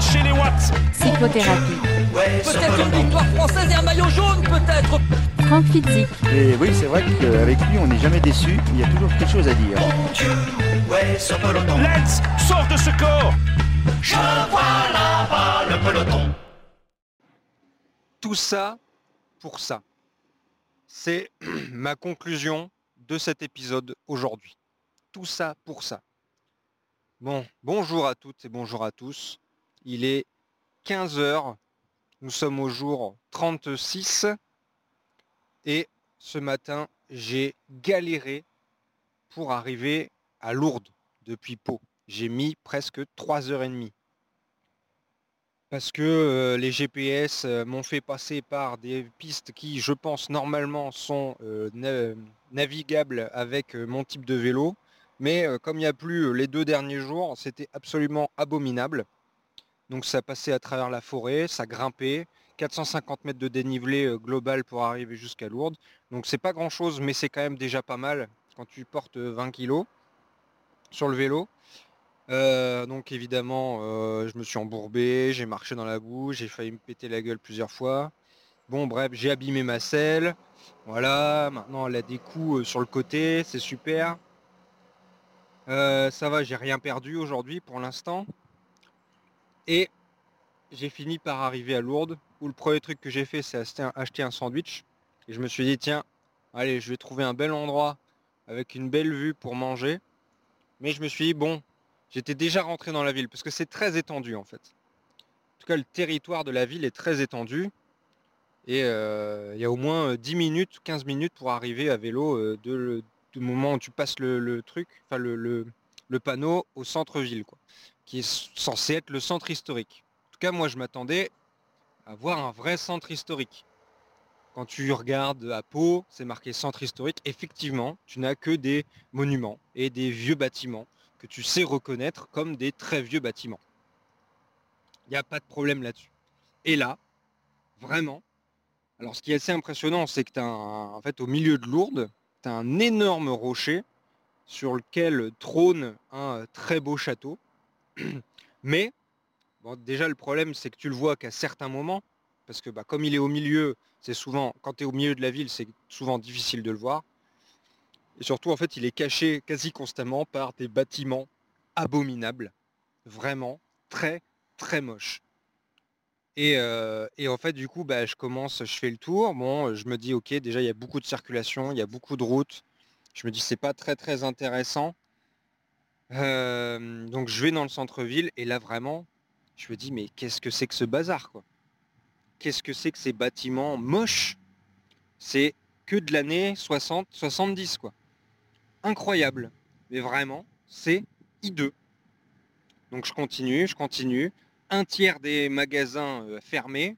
chez les Watts. Cyclothérapie. Peut-être une victoire française et un maillot jaune, peut-être. Franck Fitzik. Et oui, c'est vrai qu'avec lui, on n'est jamais déçu. Il y a toujours quelque chose à dire. Lens sort de ce corps. Je vois là-bas le peloton. Tout ça pour ça. C'est ma conclusion de cet épisode aujourd'hui. Tout ça pour ça. Bon, bonjour à toutes et bonjour à tous. Il est 15 heures. Nous sommes au jour 36. Et ce matin, j'ai galéré pour arriver à Lourdes depuis Pau. J'ai mis presque 3h30. Parce que les GPS m'ont fait passer par des pistes qui, je pense, normalement sont navigables avec mon type de vélo. Mais comme il n'y a plus les 2 derniers jours, c'était absolument abominable. Donc ça passait à travers la forêt, ça grimpait, 450 mètres de dénivelé global pour arriver jusqu'à Lourdes. Donc c'est pas grand chose, mais c'est quand même déjà pas mal quand tu portes 20 kg sur le vélo. Donc évidemment, je me suis embourbé, j'ai marché dans la boue, j'ai failli me péter la gueule plusieurs fois. Bon bref, j'ai abîmé ma selle. Voilà, maintenant elle a des coups sur le côté, c'est super. Ça va, j'ai rien perdu aujourd'hui pour l'instant. Et j'ai fini par arriver à Lourdes, où le premier truc que j'ai fait, c'est acheter un sandwich. Et je me suis dit, tiens, allez, je vais trouver un bel endroit avec une belle vue pour manger. Mais je me suis dit, bon, j'étais déjà rentré dans la ville, parce que c'est très étendu en fait. En tout cas, le territoire de la ville est très étendu. Et il y a au moins 10 minutes, 15 minutes pour arriver à vélo du moment où tu passes le truc, enfin le panneau au centre-ville, quoi, qui est censé être le centre historique. En tout cas, moi, je m'attendais à voir un vrai centre historique. Quand tu regardes à Pau, c'est marqué centre historique. Effectivement, tu n'as que des monuments et des vieux bâtiments que tu sais reconnaître comme des très vieux bâtiments. Il n'y a pas de problème là-dessus. Et là, vraiment, alors ce qui est assez impressionnant, c'est que en fait, au milieu de Lourdes, tu as un énorme rocher sur lequel trône un très beau château. Mais, bon, déjà le problème, c'est que tu le vois qu'à certains moments, parce que comme il est au milieu, c'est souvent, quand tu es au milieu de la ville, c'est souvent difficile de le voir. Et surtout, en fait, il est caché quasi constamment par des bâtiments abominables. Vraiment très, très moches. Et en fait, du coup, je fais le tour. Bon, je me dis, ok, déjà, il y a beaucoup de circulation, il y a beaucoup de routes. Je me dis, c'est pas très, très intéressant. Donc, je vais dans le centre-ville. Et là, vraiment, je me dis, mais qu'est-ce que c'est que ce bazar, quoi? Qu'est-ce que c'est que ces bâtiments moches? C'est que de l'année 60, 70, quoi. Incroyable. Mais vraiment, c'est hideux. Donc, je continue. Un tiers des magasins fermés.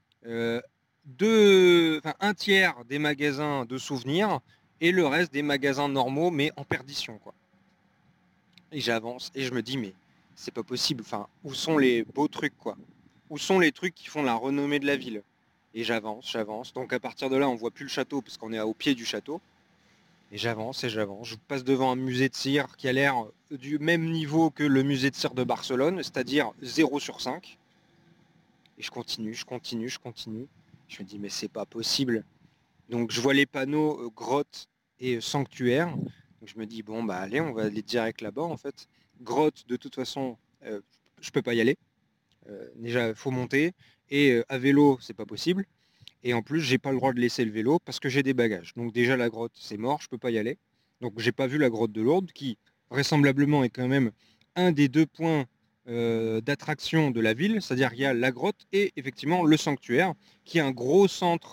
Un tiers des magasins de souvenirs et le reste des magasins normaux mais en perdition, quoi. Et j'avance et je me dis mais c'est pas possible, enfin où sont les beaux trucs, quoi? Où sont les trucs qui font la renommée de la ville? Et j'avance, donc à partir de là on voit plus le château parce qu'on est au pied du château. Et j'avance, je passe devant un musée de cire qui a l'air du même niveau que le musée de cire de Barcelone, c'est-à-dire 0 sur 5. Et je continue. Je me dis, mais c'est pas possible. Donc je vois les panneaux grotte et sanctuaire. Donc je me dis, bon, allez, on va aller direct là-bas, en fait. Grotte, de toute façon, je peux pas y aller. Déjà, il faut monter. Et à vélo, c'est pas possible. Et en plus, j'ai pas le droit de laisser le vélo parce que j'ai des bagages. Donc déjà, la grotte, c'est mort, je peux pas y aller. Donc j'ai pas vu la grotte de Lourdes, qui vraisemblablement est quand même un des 2 points d'attraction de la ville, c'est-à-dire qu'il y a la grotte et effectivement le sanctuaire, qui est un gros centre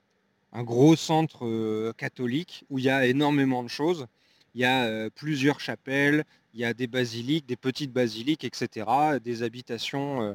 catholique où il y a énormément de choses. Il y a plusieurs chapelles, il y a des basiliques, des petites basiliques, etc., des habitations,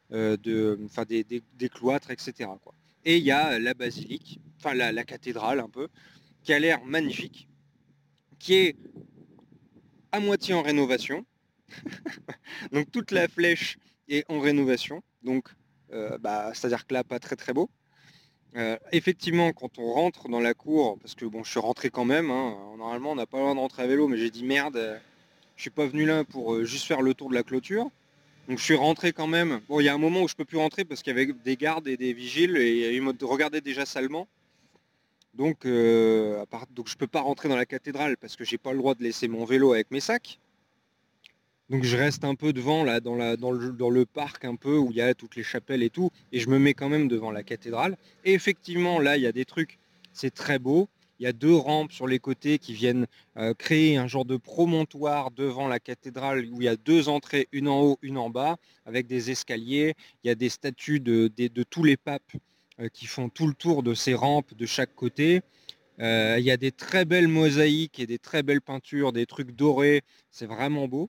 des cloîtres, etc., quoi. Et il y a la basilique, enfin la cathédrale un peu, qui a l'air magnifique, qui est à moitié en rénovation. Donc toute la flèche est en rénovation. Donc c'est-à-dire que là, pas très très beau. Effectivement, quand on rentre dans la cour, parce que bon, je suis rentré quand même, hein, normalement on n'a pas le droit de rentrer à vélo, mais j'ai dit merde, je suis pas venu là pour juste faire le tour de la clôture. Donc je suis rentré quand même. Bon, il y a un moment où je peux plus rentrer parce qu'il y avait des gardes et des vigiles et ils me regardaient déjà salement. Donc, donc je peux pas rentrer dans la cathédrale parce que j'ai pas le droit de laisser mon vélo avec mes sacs. Donc je reste un peu devant là dans le parc un peu où il y a toutes les chapelles et tout, et je me mets quand même devant la cathédrale. Et effectivement là il y a des trucs, c'est très beau. Il y a deux rampes sur les côtés qui viennent créer un genre de promontoire devant la cathédrale où il y a deux entrées, une en haut, une en bas, avec des escaliers. Il y a des statues de tous les papes qui font tout le tour de ces rampes de chaque côté. Il y a des très belles mosaïques et des très belles peintures, des trucs dorés. C'est vraiment beau.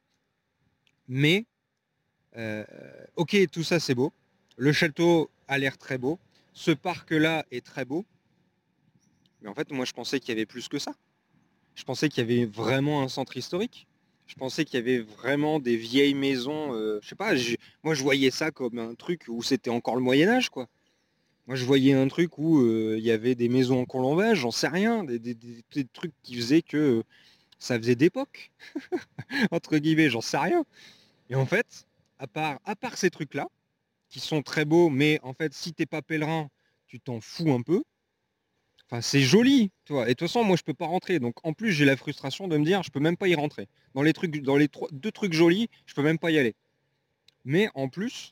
Mais euh, ok, tout ça c'est beau. Le château a l'air très beau. Ce parc-là est très beau. Mais en fait, moi je pensais qu'il y avait plus que ça. Je pensais qu'il y avait vraiment un centre historique. Je pensais qu'il y avait vraiment des vieilles maisons. Je sais pas, moi je voyais ça comme un truc où c'était encore le Moyen Âge, quoi. Moi je voyais un truc où il y avait des maisons en colombage, j'en sais rien, des trucs qui faisaient que ça faisait d'époque, entre guillemets, j'en sais rien. Et en fait, à part ces trucs-là, qui sont très beaux, mais en fait, si t'es pas pèlerin, tu t'en fous un peu. Enfin, c'est joli, tu vois. Et de toute façon, moi, je peux pas rentrer. Donc, en plus, j'ai la frustration de me dire, je peux même pas y rentrer. Dans les deux trucs jolis, je peux même pas y aller. Mais en plus,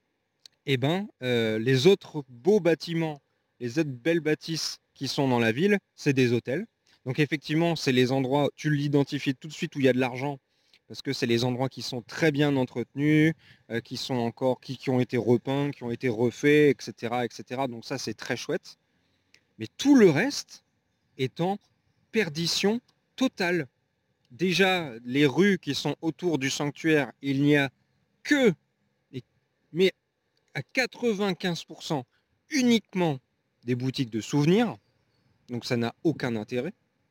eh ben, les autres beaux bâtiments, les autres belles bâtisses qui sont dans la ville, c'est des hôtels. Donc, effectivement, c'est les endroits, tu l'identifies tout de suite où il y a de l'argent, parce que c'est les endroits qui sont très bien entretenus, qui sont encore, qui ont été repeints, qui ont été refaits, etc., etc. Donc ça, c'est très chouette. Mais tout le reste est en perdition totale. Déjà, les rues qui sont autour du sanctuaire, il n'y a que, mais à 95% uniquement des boutiques de souvenirs. Donc ça n'a aucun intérêt.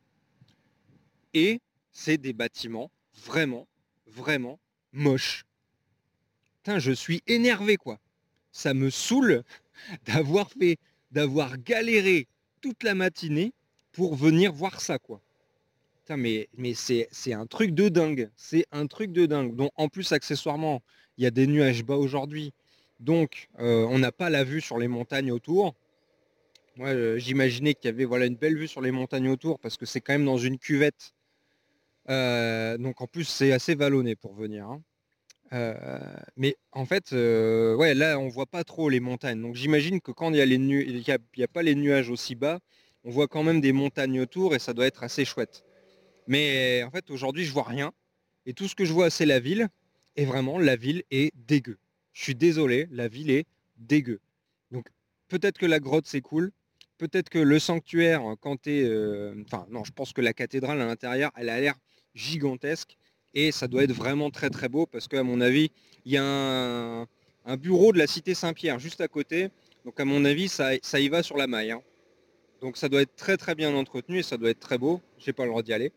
Et c'est des bâtiments vraiment, vraiment moches. Putain, je suis énervé, quoi. Ça me saoule d'avoir galéré toute la matinée pour venir voir ça, quoi. Putain, mais c'est un truc de dingue. C'est un truc de dingue. Donc, en plus, accessoirement, il y a des nuages bas aujourd'hui. Donc, on n'a pas la vue sur les montagnes autour. Moi, j'imaginais qu'il y avait voilà, une belle vue sur les montagnes autour parce que c'est quand même dans une cuvette. Donc, en plus, c'est assez vallonné pour venir, hein. Mais en fait, ouais, là, on voit pas trop les montagnes. Donc j'imagine que quand il y a pas les nuages aussi bas, on voit quand même des montagnes autour et ça doit être assez chouette. Mais en fait, aujourd'hui, je vois rien. Et tout ce que je vois, c'est la ville. Et vraiment, la ville est dégueu. Je suis désolé, la ville est dégueu. Donc peut-être que la grotte, c'est cool. Peut-être que le sanctuaire, quand t'es... Enfin, non, je pense que la cathédrale à l'intérieur, elle a l'air gigantesque. Et ça doit être vraiment très très beau parce qu'à mon avis, il y a un bureau de la cité Saint-Pierre juste à côté. Donc à mon avis, ça y va sur la maille, hein. Donc ça doit être très très bien entretenu et ça doit être très beau. J'ai pas le droit d'y aller.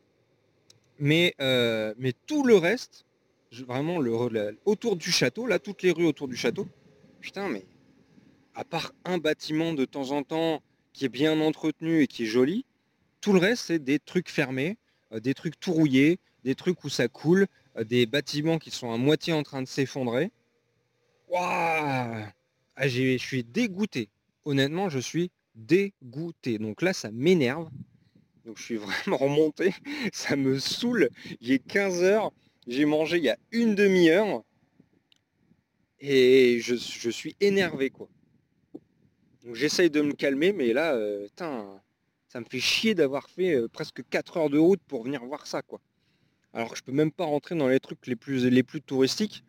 Mais tout le reste, vraiment autour du château, là, toutes les rues autour du château, putain, mais à part un bâtiment de temps en temps qui est bien entretenu et qui est joli, tout le reste, c'est des trucs fermés, des trucs tout rouillés, des trucs où ça coule, des bâtiments qui sont à moitié en train de s'effondrer. Waouh! Ah, je suis dégoûté. Honnêtement, je suis dégoûté. Donc là, ça m'énerve. Donc je suis vraiment remonté. Ça me saoule. Il est 15 heures. J'ai mangé il y a une demi-heure. Et je suis énervé, quoi. Donc j'essaye de me calmer, mais là, putain, ça me fait chier d'avoir fait presque 4 heures de route pour venir voir ça, quoi. Alors que je peux même pas rentrer dans les trucs les plus touristiques.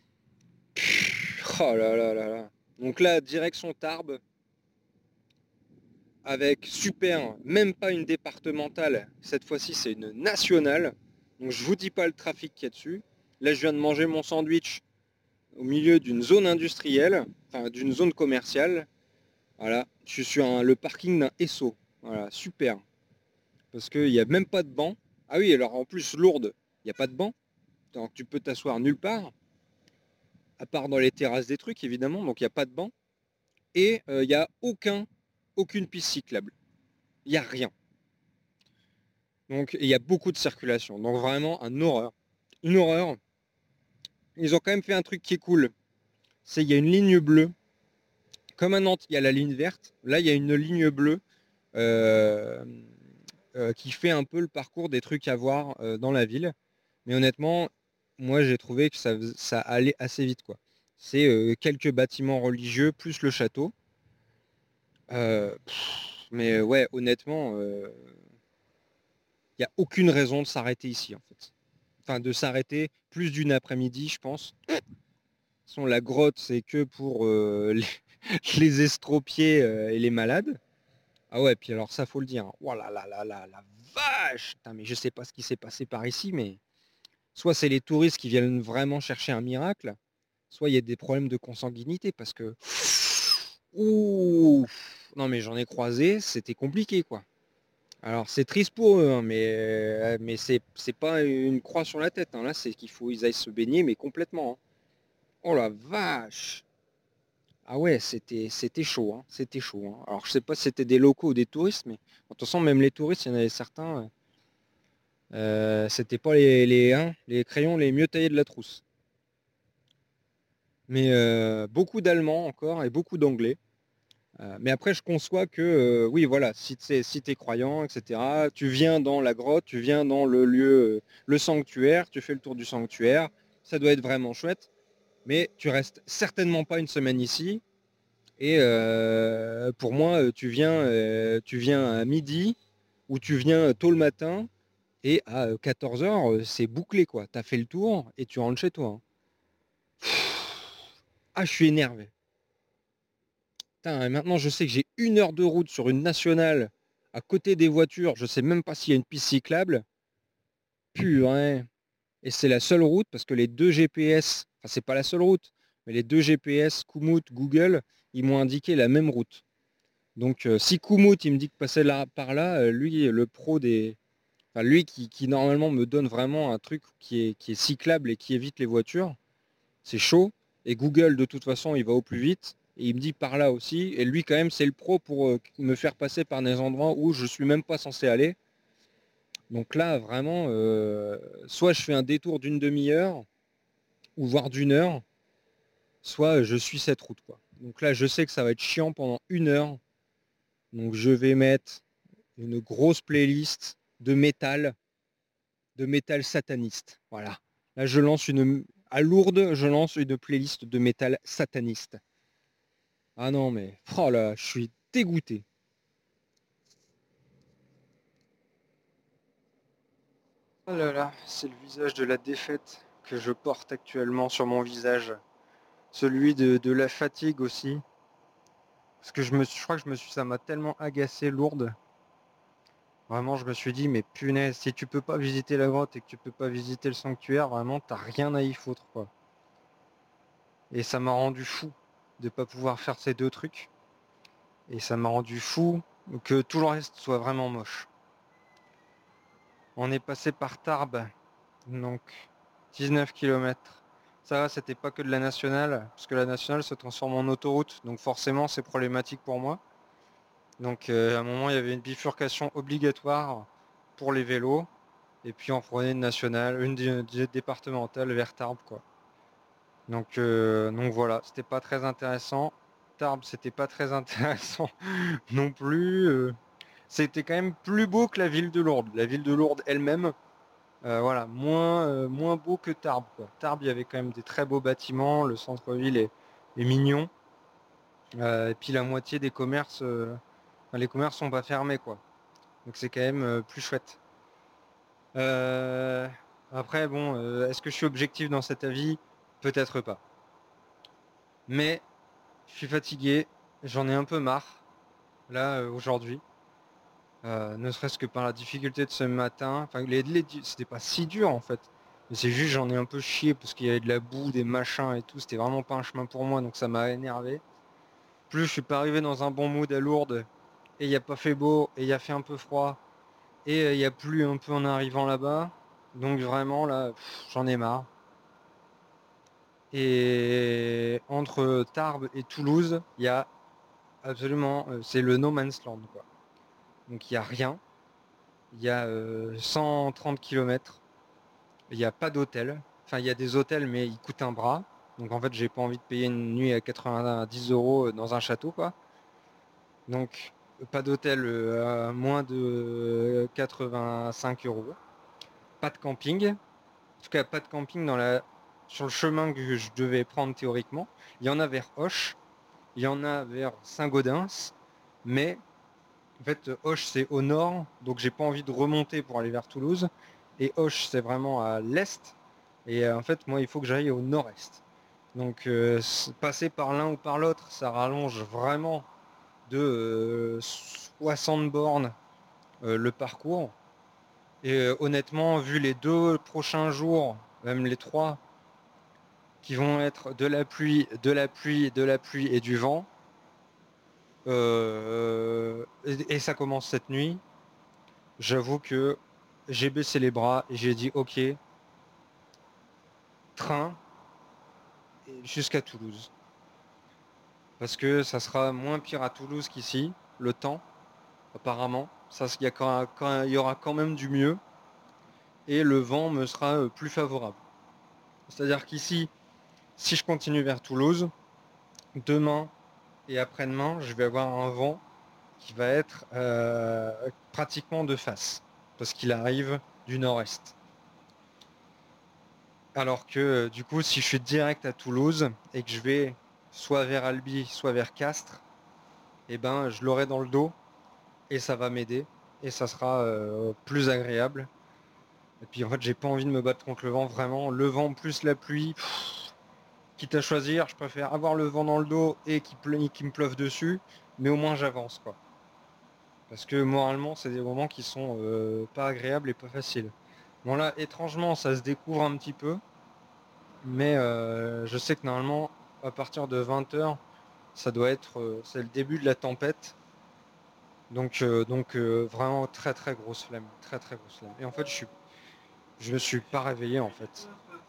Oh là là là là. Donc là, direction Tarbes, avec super, même pas une départementale, cette fois-ci c'est une nationale. Donc je vous dis pas le trafic qu'il y a dessus. Là je viens de manger mon sandwich au milieu d'une zone industrielle, enfin d'une zone commerciale. Voilà, je suis sur le parking d'un Esso. Voilà, super. Parce qu'il n'y a même pas de banc. Ah oui, alors en plus, Lourdes, il n'y a pas de banc. Donc tu peux t'asseoir nulle part, à part dans les terrasses des trucs, évidemment. Donc il n'y a pas de banc. Et il n'y a aucune piste cyclable. Il n'y a rien. Donc il y a beaucoup de circulation. Donc vraiment, un horreur. Une horreur. ils ont quand même fait un truc qui est cool. C'est il y a une ligne bleue. Comme à Nantes, il y a la ligne verte. Là, il y a une ligne bleue euh, qui fait un peu le parcours des trucs à voir dans la ville. Mais honnêtement, moi, j'ai trouvé que ça allait assez vite, quoi. C'est quelques bâtiments religieux plus le château. Mais ouais, honnêtement, il n'y a aucune raison de s'arrêter ici, en fait. Enfin, de s'arrêter plus d'une après-midi, je pense. De toute façon, la grotte, c'est que pour les estropiés et les malades. Ah ouais, puis alors ça, faut le dire. Oh là là là là, la vache! Putain, mais je sais pas ce qui s'est passé par ici, mais soit c'est les touristes qui viennent vraiment chercher un miracle, soit il y a des problèmes de consanguinité, parce que... Ouh! Non, mais j'en ai croisé, c'était compliqué, quoi. Alors c'est triste pour eux, hein, mais c'est pas une croix sur la tête, hein. Là, c'est qu'il faut ils aillent se baigner, mais complètement, hein. Oh la vache! Ah ouais, c'était chaud, hein, c'était chaud, hein. Alors je sais pas si c'était des locaux ou des touristes, mais de toute façon, même les touristes, il y en avait certains, c'était pas les crayons les mieux taillés de la trousse. Mais beaucoup d'Allemands encore et beaucoup d'Anglais. Mais après, je conçois que, oui, voilà, si t'es croyant, etc., tu viens dans la grotte, tu viens dans le lieu, le sanctuaire, tu fais le tour du sanctuaire, ça doit être vraiment chouette, mais tu restes certainement pas une semaine ici. Et pour moi, tu viens à midi ou tu viens tôt le matin et à 14 heures, c'est bouclé, quoi. Tu as fait le tour et tu rentres chez toi, hein. Ah, je suis énervé. Putain, et maintenant, je sais que j'ai 1 heure de route sur une nationale à côté des voitures. Je sais même pas s'il y a une piste cyclable. Purée. Et c'est la seule route parce que les deux GPS, enfin, c'est pas la seule route, mais les deux GPS, Komoot, Google, ils m'ont indiqué la même route. Donc, si Komoot, il me dit que passer là, par là, lui, le pro des... Enfin, lui qui normalement me donne vraiment un truc qui est cyclable et qui évite les voitures, c'est chaud. Et Google, de toute façon, il va au plus vite. Et il me dit par là aussi. Et lui, quand même, c'est le pro pour me faire passer par des endroits où je suis même pas censé aller. Donc là, vraiment, soit je fais un détour d'une demi-heure, ou voire d'1 heure, soit je suis cette route, quoi. Donc là, je sais que ça va être chiant pendant 1 heure. Donc je vais mettre une grosse playlist de métal sataniste. Voilà. Là, à Lourdes, je lance une playlist de métal sataniste. Ah non, mais, oh là, je suis dégoûté. Oh là là, c'est le visage de la défaite que je porte actuellement sur mon visage. Celui de la fatigue aussi. Parce que je crois que ça m'a tellement agacé Lourdes. Vraiment, je me suis dit, mais punaise, si tu peux pas visiter la grotte et que tu peux pas visiter le sanctuaire, vraiment, t'as rien à y foutre, quoi. Et ça m'a rendu fou de pas pouvoir faire ces deux trucs. Et ça m'a rendu fou que tout le reste soit vraiment moche. On est passé par Tarbes, donc 19 km. Ça va, c'était pas que de la nationale, parce que la nationale se transforme en autoroute, donc forcément c'est problématique pour moi. Donc à un moment il y avait une bifurcation obligatoire pour les vélos, et puis on prenait une nationale, départementale vers Tarbes, quoi. Donc voilà, c'était pas très intéressant. Tarbes, c'était pas très intéressant non plus. C'était quand même plus beau que la ville de Lourdes. La ville de Lourdes elle-même, voilà, moins beau que Tarbes, quoi. Tarbes, il y avait quand même des très beaux bâtiments, le centre-ville est mignon. Et puis la moitié des commerces, enfin, les commerces sont pas fermés, quoi. Donc c'est quand même plus chouette. Euh, Après, bon, est-ce que je suis objectif dans cet avis? Peut-être pas. Mais je suis fatigué, j'en ai un peu marre, là, aujourd'hui. Ne serait-ce que par la difficulté de ce matin. Enfin, c'était pas si dur en fait. Mais c'est juste j'en ai un peu chié parce qu'il y avait de la boue, des machins et tout. C'était vraiment pas un chemin pour moi, donc ça m'a énervé. Plus je suis pas arrivé dans un bon mood à Lourdes et il n'y a pas fait beau et il y a fait un peu froid et il y a plu un peu en arrivant là-bas. Donc vraiment là, j'en ai marre. Et entre Tarbes et Toulouse, il y a absolument, c'est le no man's land, quoi. Donc il n'y a rien. Il y a 130 km. Il n'y a pas d'hôtel. Enfin, il y a des hôtels, mais ils coûtent un bras. Donc en fait, j'ai pas envie de payer une nuit à 90 € dans un château, quoi. Donc pas d'hôtel à moins de 85 euros. Pas de camping. En tout cas, pas de camping sur le chemin que je devais prendre théoriquement. Il y en a vers Auch, il y en a vers Saint-Gaudens, mais en fait, Auch c'est au nord, donc j'ai pas envie de remonter pour aller vers Toulouse. Et Auch c'est vraiment à l'est. Et en fait, moi, il faut que j'aille au nord-est. Donc passer par l'un ou par l'autre, ça rallonge vraiment de 60 bornes le parcours. Et honnêtement, vu les 2 prochains jours, même les 3, qui vont être de la pluie, de la pluie, de la pluie et du vent, et ça commence cette nuit, j'avoue que j'ai baissé les bras et j'ai dit ok, train jusqu'à Toulouse. Parce que ça sera moins pire à Toulouse qu'ici, le temps, apparemment. Ça, il y aura quand même du mieux. Et le vent me sera plus favorable. C'est-à-dire qu'ici, si je continue vers Toulouse, demain et après-demain, je vais avoir un vent qui va être pratiquement de face. Parce qu'il arrive du nord-est. Alors que du coup, si je suis direct à Toulouse et que je vais soit vers Albi, soit vers Castres, eh ben, je l'aurai dans le dos et ça va m'aider et ça sera plus agréable. Et puis en fait, j'ai pas envie de me battre contre le vent, vraiment. Le vent plus la pluie, quitte à choisir, je préfère avoir le vent dans le dos et qu'il me pleuve dessus, mais au moins j'avance, quoi. Parce que moralement, c'est des moments qui sont pas agréables et pas faciles. Bon là, étrangement, ça se découvre un petit peu, mais je sais que normalement, à partir de 20 h, ça doit être, c'est le début de la tempête. Donc vraiment très très grosse flemme, très très grosse flemme. Et en fait, je me suis pas réveillé en fait.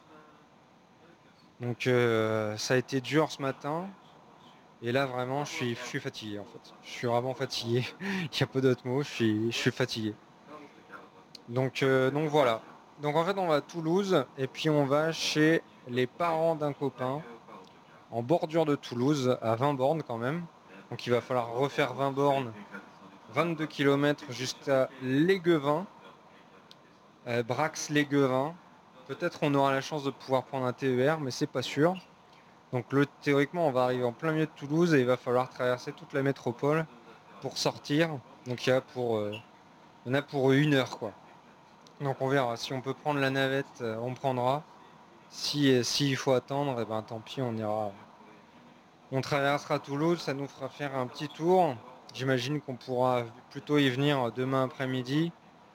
Donc ça a été dur ce matin. Et là vraiment, je suis fatigué en fait. Je suis vraiment fatigué. Il n'y a pas d'autre mot. Je suis fatigué. Donc voilà. Donc en fait, on va à Toulouse et puis on va chez les parents d'un copain en bordure de Toulouse, à 20 bornes quand même. Donc il va falloir refaire 20 bornes, 22 km jusqu'à Léguevin, Brax-Léguevin. Peut-être on aura la chance de pouvoir prendre un TER, mais c'est pas sûr. Donc théoriquement, on va arriver en plein milieu de Toulouse et il va falloir traverser toute la métropole pour sortir. Donc il y en a pour 1 heure, quoi. Donc on verra. Si on peut prendre la navette, on prendra. Si faut attendre, et ben tant pis, on ira. On traversera Toulouse, ça nous fera faire un petit tour. J'imagine qu'on pourra plutôt y venir demain après-midi.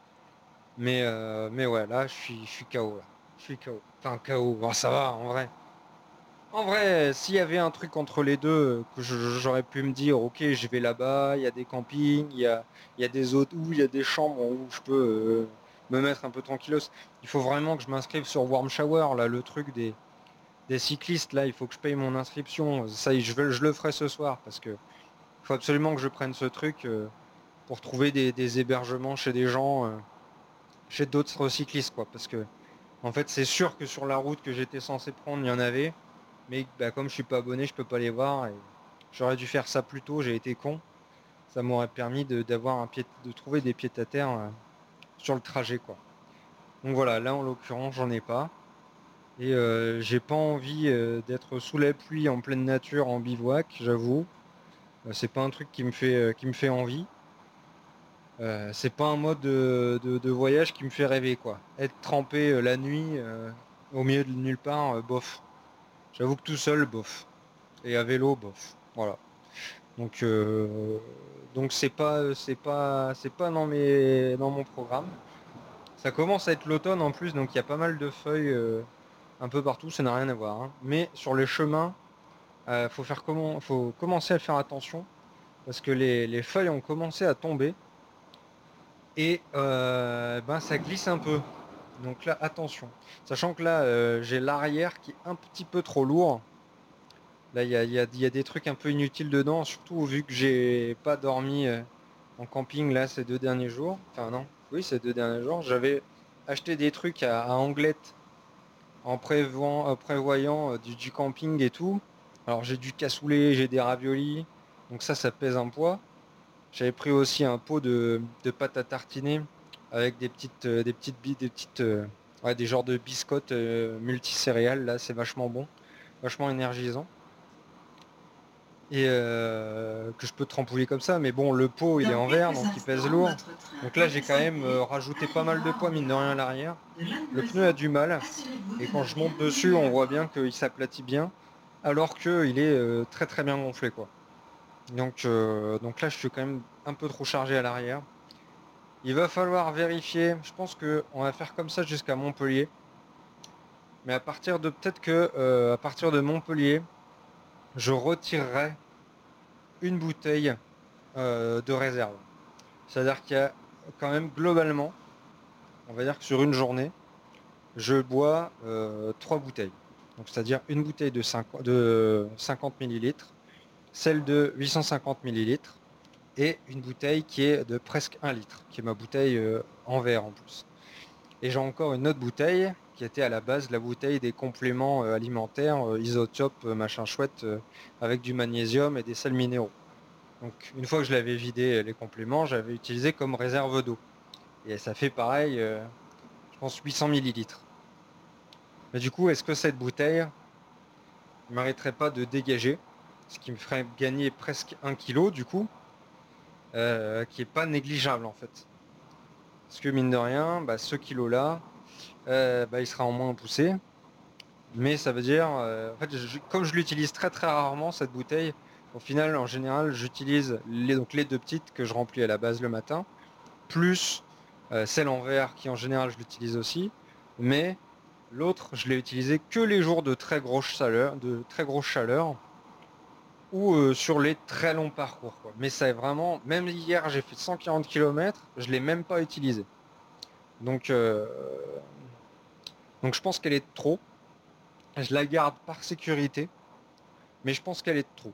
Mais ouais, là, je suis KO là. Je suis KO. Enfin KO. Bon, ça va en vrai. En vrai, s'il y avait un truc entre les deux, que j'aurais pu me dire, ok, je vais là-bas, il y a des campings, il y a des hôtels, il y a des chambres où je peux me mettre un peu tranquillos. Il faut vraiment que je m'inscrive sur Warm Shower, là, le truc des cyclistes, là, il faut que je paye mon inscription. Ça, je le ferai ce soir, parce que faut absolument que je prenne ce truc pour trouver des hébergements chez des gens, chez d'autres cyclistes, quoi. Parce que, en fait, c'est sûr que sur la route que j'étais censé prendre, il y en avait. Mais bah, comme je suis pas abonné, je peux pas les voir. Et j'aurais dû faire ça plus tôt, j'ai été con. Ça m'aurait permis de trouver des pieds à terre sur le trajet, quoi. Donc voilà, là en l'occurrence j'en ai pas. Et j'ai pas envie d'être sous la pluie en pleine nature en bivouac, j'avoue. C'est pas un truc qui me fait envie. C'est pas un mode de voyage qui me fait rêver, quoi. Être trempé la nuit au milieu de nulle part, bof. J'avoue que tout seul, bof. Et à vélo, bof. Voilà. Donc c'est pas dans mon programme. Ça commence à être l'automne en plus, donc il y a pas mal de feuilles un peu partout, ça n'a rien à voir, hein. Mais sur les chemins, faut commencer à faire attention parce que les feuilles ont commencé à tomber et ben ça glisse un peu. Donc là, attention. Sachant que là, j'ai l'arrière qui est un petit peu trop lourd. Là, il y a des trucs un peu inutiles dedans, surtout vu que j'ai pas dormi en camping là ces 2 derniers jours. Enfin non, oui, ces 2 derniers jours. J'avais acheté des trucs à Anglette en prévoyant du camping et tout. Alors j'ai du cassoulet, j'ai des raviolis, donc ça pèse un poids. J'avais pris aussi un pot de pâte à tartiner avec ouais, des genres de biscottes multicéréales. Là, c'est vachement bon, vachement énergisant. Et que je peux trempouiller comme ça. Mais bon, le pot, il est en verre, donc il pèse lourd. Donc là, j'ai quand même rajouté pas mal de poids, mine de rien, à l'arrière. Le pneu a du mal. Et quand je monte dessus, on voit bien qu'il s'aplatit bien. Alors qu'il est très très bien gonflé, quoi. Donc là, je suis quand même un peu trop chargé à l'arrière. Il va falloir vérifier. Je pense qu'on va faire comme ça jusqu'à Montpellier. Mais à partir de Montpellier, je retirerai une bouteille de réserve. C'est-à-dire qu'il y a quand même globalement, on va dire que sur une journée, je bois 3 bouteilles. Donc c'est-à-dire une bouteille de 50 millilitres, celle de 850 millilitres et une bouteille qui est de presque 1 litre, qui est ma bouteille en verre en plus. Et j'ai encore une autre bouteille qui était à la base la bouteille des compléments alimentaires, isotopes, machin chouette, avec du magnésium et des sels minéraux. Donc une fois que je l'avais vidé les compléments, j'avais utilisé comme réserve d'eau. Et ça fait pareil, je pense 800 millilitres. Mais du coup, est-ce que cette bouteille ne mériterait pas de dégager, ce qui me ferait gagner presque 1 kg du coup, qui est pas négligeable en fait. Parce que mine de rien, ce kilo-là, il sera en moins poussé. Mais ça veut dire, en fait, comme je l'utilise très très rarement cette bouteille, au final, en général, j'utilise les 2 petites que je remplis à la base le matin, plus celle en verre qui en général je l'utilise aussi, mais l'autre, je l'ai utilisé que les jours de très grosse chaleur, ou sur les très longs parcours, quoi. Mais ça est vraiment, même hier j'ai fait 140 km, je l'ai même pas utilisé. Donc je pense qu'elle est de trop. Je la garde par sécurité, mais je pense qu'elle est de trop.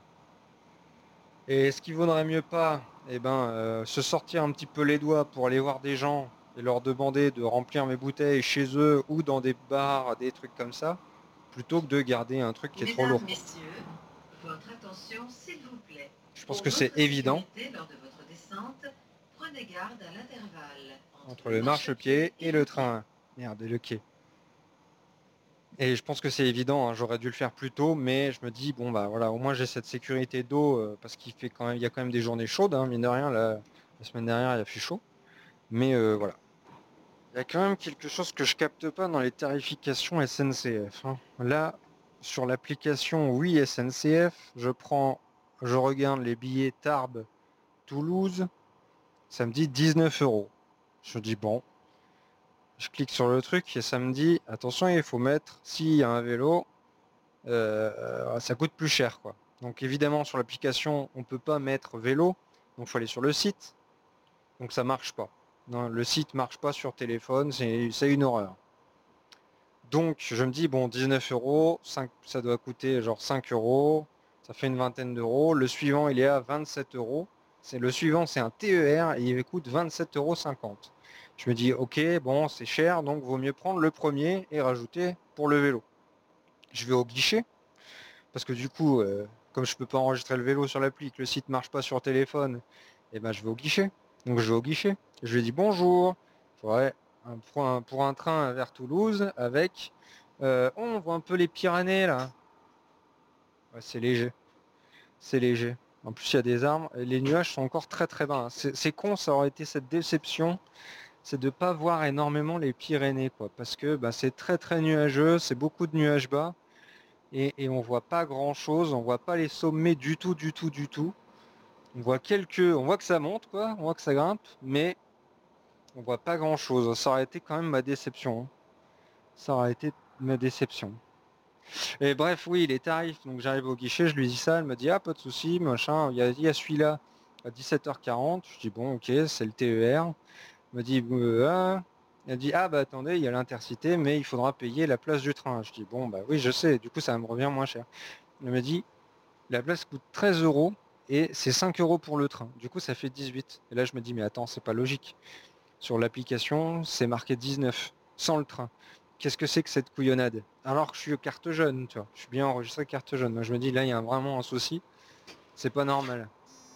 Et ce qui vaudrait mieux pas, se sortir un petit peu les doigts pour aller voir des gens et leur demander de remplir mes bouteilles chez eux ou dans des bars, des trucs comme ça, plutôt que de garder un truc qui est trop lourd. Messieurs, votre attention, s'il vous plaît. Je pense que c'est évident. Lors de votre descente, prenez garde à l'intervalle Entre le marchepied et le train. Merde, et le quai. Et je pense que c'est évident, hein, j'aurais dû le faire plus tôt, mais je me dis, bon bah voilà, au moins j'ai cette sécurité d'eau, parce qu'il fait il y a quand même des journées chaudes, hein, mine de rien, la semaine dernière il a fait chaud. Mais voilà. Il y a quand même quelque chose que je capte pas dans les tarifications SNCF, hein. Là, sur l'application Oui SNCF, je regarde les billets Tarbes Toulouse, ça me dit 19 €. Je dis bon. Je clique sur le truc et ça me dit attention, il faut mettre, s'il y a un vélo, ça coûte plus cher, quoi. Donc évidemment sur l'application on peut pas mettre vélo, donc il faut aller sur le site, donc ça marche pas. Non, le site marche pas sur téléphone, c'est une horreur. Donc je me dis bon, 19 €, ça doit coûter genre 5 €, ça fait une vingtaine d'euros. Le suivant il est à 27 €. Le suivant c'est un TER et il coûte 27,50 €. Je me dis ok, bon c'est cher, donc vaut mieux prendre le premier et rajouter pour le vélo. Je vais au guichet, parce que du coup, comme je peux pas enregistrer le vélo sur l'appli, que le site marche pas sur téléphone, et je vais au guichet. Donc je vais au guichet, je lui dis bonjour, ouais, pour un train vers Toulouse avec, on voit un peu les Pyrénées là. Ouais, c'est léger, c'est léger. En plus il y a des arbres, et les nuages sont encore très très bas, hein. C'est con, ça aurait été cette déception, c'est de pas voir énormément les Pyrénées, quoi, parce que c'est très très nuageux, c'est beaucoup de nuages bas, et on voit pas grand chose, on voit pas les sommets du tout. On voit que ça monte, quoi, on voit que ça grimpe, mais on voit pas grand chose. Ça aurait été quand même ma déception, hein. Ça aurait été ma déception. Et bref, oui, les tarifs, donc j'arrive au guichet, je lui dis ça, elle me dit ah pas de souci, machin, il y a celui-là à 17h40, je dis bon ok, c'est le TER. Elle me dit elle dit ah attendez, il y a l'Intercité, mais il faudra payer la place du train. Je dis bon oui je sais, du coup ça me revient moins cher. Elle me dit la place coûte 13 € et c'est 5 € pour le train. Du coup ça fait 18. Et là je me dis mais attends, c'est pas logique. Sur l'application c'est marqué 19 sans le train. qu'est-ce que c'est que cette couillonnade? Alors que je suis carte jaune, tu vois. Je suis bien enregistré carte jaune. Moi, je me dis, là, il y a vraiment un souci. C'est pas normal.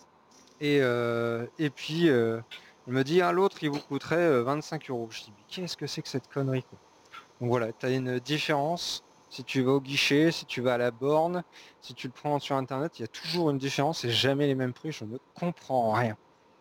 Et puis, il me dit, l'autre, il vous coûterait 25 euros. Je dis, mais qu'est-ce que c'est que cette connerie, quoi? Donc voilà, tu as une différence. Si tu vas au guichet, si tu vas à la borne, si tu le prends sur Internet, il y a toujours une différence et jamais les mêmes prix. Je ne comprends rien.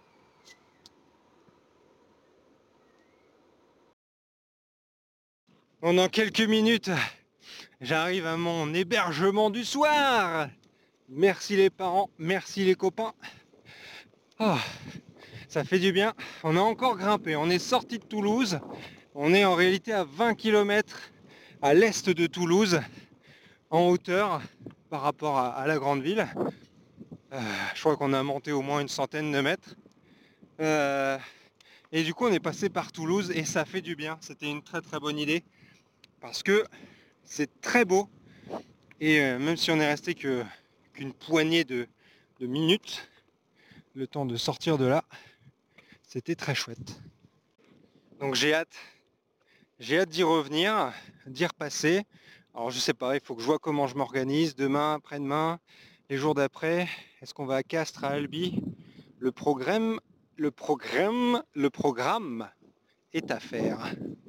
Bon, dans quelques minutes, j'arrive à mon hébergement du soir. Merci les parents, merci les copains. Oh, ça fait du bien. On a encore grimpé. On est sorti de Toulouse. On est en réalité à 20 km à l'est de Toulouse, en hauteur par rapport à la grande ville. Je crois qu'on a monté au moins une centaine de mètres. Et du coup, on est passé par Toulouse et ça fait du bien. C'était une très très bonne idée parce que c'est très beau. Et même si on est resté qu'une poignée de minutes, le temps de sortir de là, c'était très chouette. Donc j'ai hâte d'y revenir, d'y repasser. Alors je sais pas, il faut que je vois comment je m'organise demain, après-demain, les jours d'après. Est-ce qu'on va à Castres, à Albi? Le programme est à faire.